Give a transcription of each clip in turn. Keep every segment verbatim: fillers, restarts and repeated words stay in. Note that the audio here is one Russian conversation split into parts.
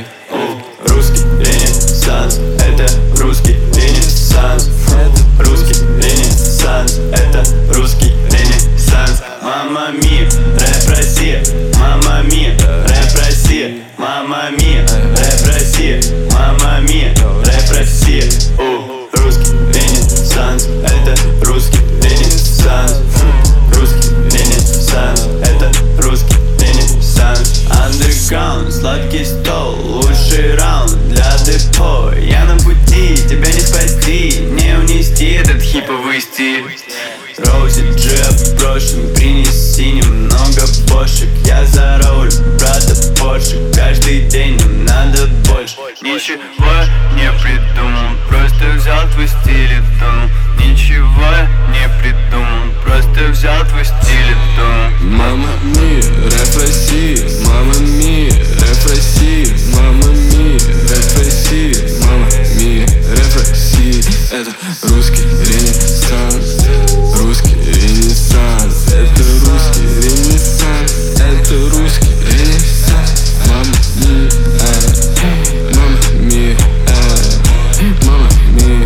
Россия. Русский ренессанс, это русский ренессанс. Русский ренессанс, это русский ренессанс. Мама мия, рэп Россия. Мама мия, рэп Россия. Мама мия, рэп Россия. Мама мия, рэп Россия. Русский ренессанс, это русский ренессанс. Русский ренессанс, это русский ренессанс. Андерграунд, сладкий стол, лучший раунд для депо. Я на пути, тебя не спасти, не унести этот хиповый стиль. Роузи джип в прошлом, принеси немного бошек. Я за руль, брата Порше, каждый день нам надо больше. Ничего не придумал, просто взял твой стиль и тон. Ничего не придумал, просто взял твой стиль и тон. Мама мия, рэп Россия. Мама мия, рэп Россия. Мама мия, рэп Россия. Мама мия, рэп Россия. Это русский ренессанс. Русский ренессанс. Это русский ренессанс. Это русский ренессанс. Мама мия, мама мия, мама мия,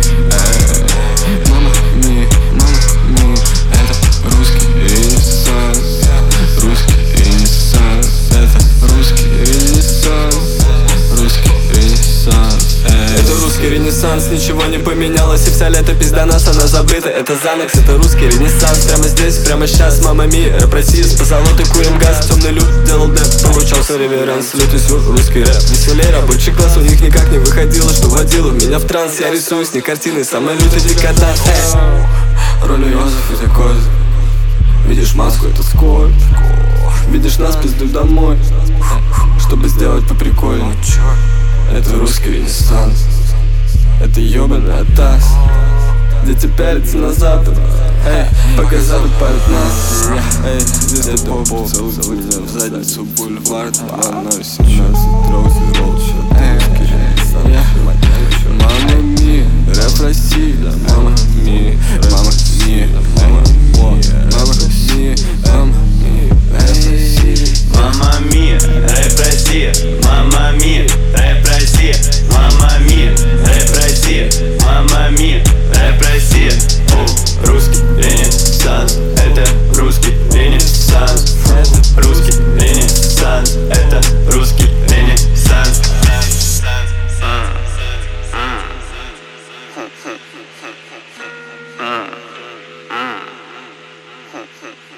мама мия, мама мия. Это русский ренессанс. Русский ренессанс. Это русский ренессанс. Русский ренессанс. Это русский ренессанс. Ничего не поменялось, и вся летопись до нас, она забыта. Это Занекс, это русский ренессанс. Прямо здесь, прямо сейчас, мама мия, рэп Россия. С позолотой курим газ, темный люд делал деп. Получался реверанс, лютый сюр, русский рэп. Веселей рабочий класс, у них никак не выходило, что водило меня в транс. Я рисую с ней картины, самая лютая дикота. Роли Йозеф, это Коза. Видишь маску, это скотч. Видишь нас, пиздуй домой, чтобы сделать поприкольней. Это русский ренессанс. Это ёбаный атас. Дети пялятся на запад, эй, пока запад палит нас. Эй, здесь это поп, целует меня в задницу, бульвар двадцать семнадцать, роузи ролл. Мама мия, рэп Россия. Мама мия, мама мия, мама мия, мама мия, мама мия, рэп Россия. Мама мия, рэп Россия. Мама мия, рэп Россия. Мама мия, рэп Россия. Мама мия, рэп Россия. Русский ренессанс, это русский ренессанс. Русский ренессанс, это русский ренессанс. Hmm.